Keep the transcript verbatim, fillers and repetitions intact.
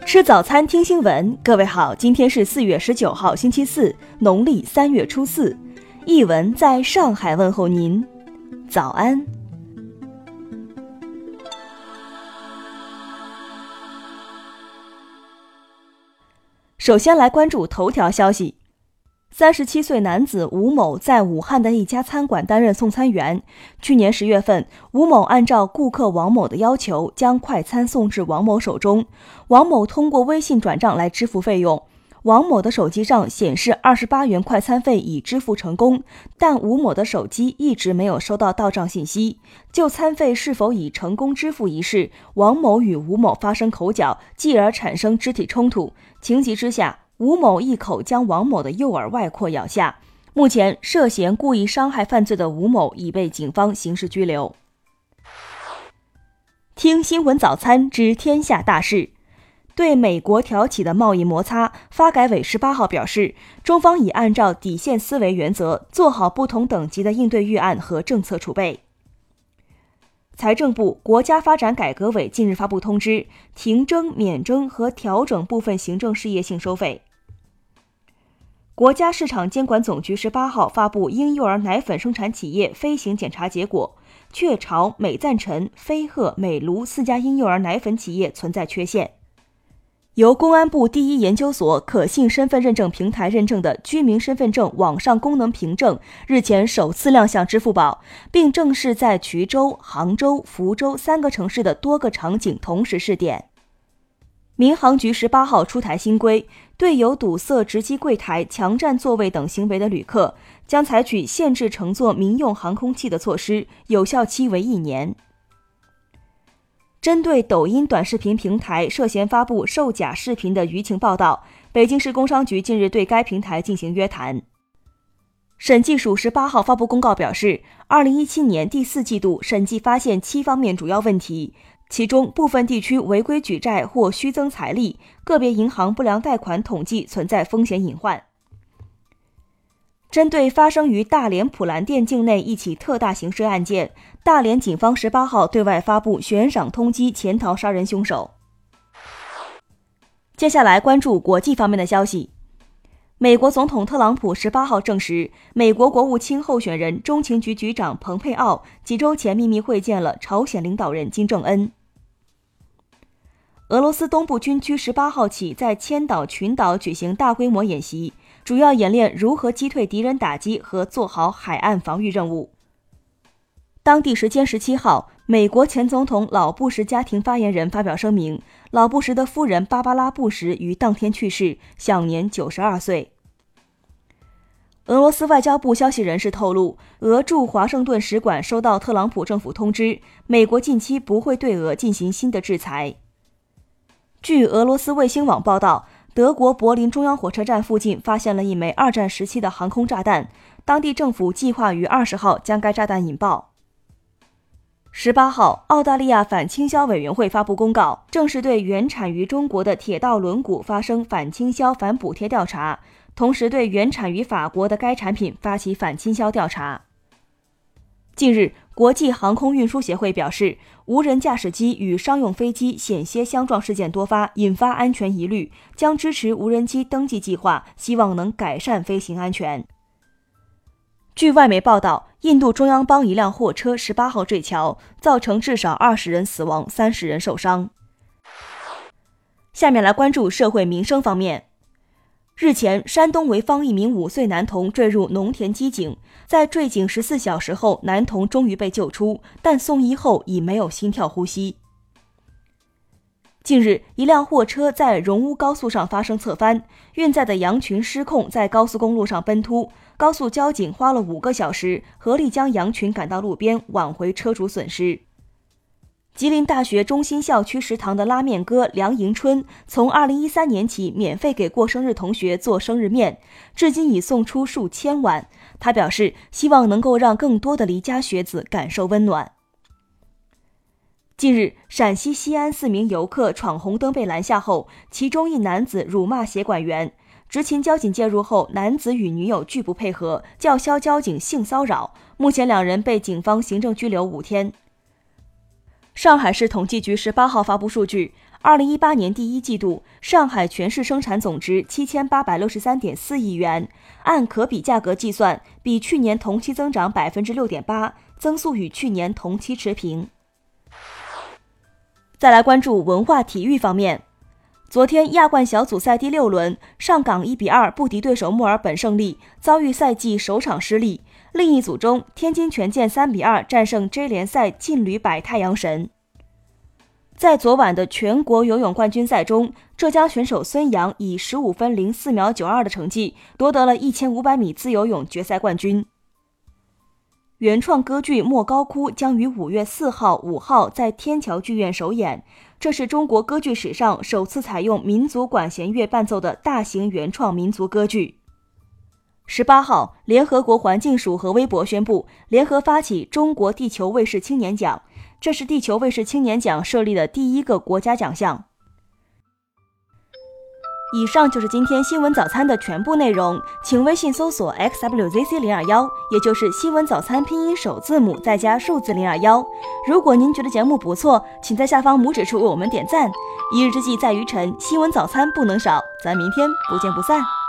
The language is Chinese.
吃早餐听新闻，各位好，今天是四月十九号星期四，农历三月初四。译文在上海问候您，早安。首先来关注头条消息。三十七岁男子吴某在武汉的一家餐馆担任送餐员。去年十月份，吴某按照顾客王某的要求，将快餐送至王某手中。王某通过微信转账来支付费用。王某的手机上显示二十八元快餐费已支付成功，但吴某的手机一直没有收到到账信息。就餐费是否已成功支付一事，王某与吴某发生口角，继而产生肢体冲突。情急之下，吴某一口将王某的右耳外扩咬下。目前，涉嫌故意伤害犯罪的吴某已被警方刑事拘留。听新闻早餐知天下大事。对美国挑起的贸易摩擦，发改委十八号表示，中方已按照底线思维原则，做好不同等级的应对预案和政策储备。财政部、国家发展改革委近日发布通知，停征、免征和调整部分行政事业性收费。国家市场监管总局十八号发布婴幼儿奶粉生产企业飞行检查结果，雀巢、美赞臣、飞鹤、美卢四家婴幼儿奶粉企业存在缺陷。由公安部第一研究所可信身份认证平台认证的居民身份证网上功能凭证日前首次亮相支付宝，并正式在衢州、杭州、福州三个城市的多个场景同时试点。民航局十八号出台新规，对有堵塞值机柜台、强占座位等行为的旅客，将采取限制乘坐民用航空器的措施，有效期为一年。针对抖音短视频平台涉嫌发布售假视频的舆情报道，北京市工商局近日对该平台进行约谈。审计署十八号发布公告表示，二零一七年第四季度审计发现七方面主要问题，其中部分地区违规举债或虚增财力，个别银行不良贷款统计存在风险隐患。针对发生于大连普兰店境内一起特大刑事案件，大连警方十八号对外发布悬赏通缉潜逃杀人凶手。接下来关注国际方面的消息。美国总统特朗普十八号证实，美国国务卿候选人中情局局长蓬佩奥几周前秘密会见了朝鲜领导人金正恩。俄罗斯东部军区十八号起在千岛群岛举行大规模演习，主要演练如何击退敌人打击和做好海岸防御任务。当地时间十七号，美国前总统老布什家庭发言人发表声明，老布什的夫人芭芭拉·布什于当天去世，享年九十二岁。俄罗斯外交部消息人士透露，俄驻华盛顿使馆收到特朗普政府通知，美国近期不会对俄进行新的制裁。据俄罗斯卫星网报道，德国柏林中央火车站附近发现了一枚二战时期的航空炸弹，当地政府计划于二十号将该炸弹引爆。十八号，澳大利亚反倾销委员会发布公告，正式对原产于中国的铁道轮毂发生反倾销反补贴调查，同时对原产于法国的该产品发起反倾销调查。近日，国际航空运输协会表示，无人驾驶机与商用飞机险些相撞事件多发，引发安全疑虑，将支持无人机登记计划，希望能改善飞行安全。据外媒报道，印度中央邦一辆货车十八号坠桥，造成至少二十人死亡，三十人受伤。下面来关注社会民生方面。日前，山东潍坊一名五岁男童坠入农田机井，在坠井十四小时后，男童终于被救出，但送医后已没有心跳呼吸。近日，一辆货车在荣乌高速上发生侧翻，运载的羊群失控，在高速公路上奔突，高速交警花了五个小时，合力将羊群赶到路边，挽回车主损失。吉林大学中心校区食堂的拉面哥梁迎春，从二零一三年起免费给过生日同学做生日面，至今已送出数千碗。他表示，希望能够让更多的离家学子感受温暖。近日，陕西西安四名游客闯红灯被拦下后，其中一男子辱骂协管员。执勤交警介入后，男子与女友拒不配合，叫嚣交警性骚扰。目前两人被警方行政拘留五天。上海市统计局十八号发布数据， 二零一八年第一季度，上海全市生产总值七千八百六十三点四亿元，按可比价格计算，比去年同期增长百分之六点八，增速与去年同期持平。再来关注文化体育方面，昨天亚冠小组赛第六轮，上港一比二不敌对手墨尔本胜利，遭遇赛季首场失利。另一组中，天津权健三比二战胜 J 联赛劲旅百太阳神。在昨晚的全国游泳冠军赛中，浙江选手孙杨以十五分零四秒九二的成绩夺得了一千五百米自由泳决赛冠军。原创歌剧《莫高窟》将于五月四号、五号在天桥剧院首演，这是中国歌剧史上首次采用民族管弦乐伴奏的大型原创民族歌剧。十八号，联合国环境署和微博宣布联合发起中国地球卫士青年奖，这是地球卫士青年奖设立的第一个国家奖项。以上就是今天新闻早餐的全部内容，请微信搜索 X W Z C 零二一，也就是新闻早餐拼音首字母再加数字零二一。如果您觉得节目不错，请在下方拇指处为我们点赞。一日之计在于晨，新闻早餐不能少，咱明天不见不散。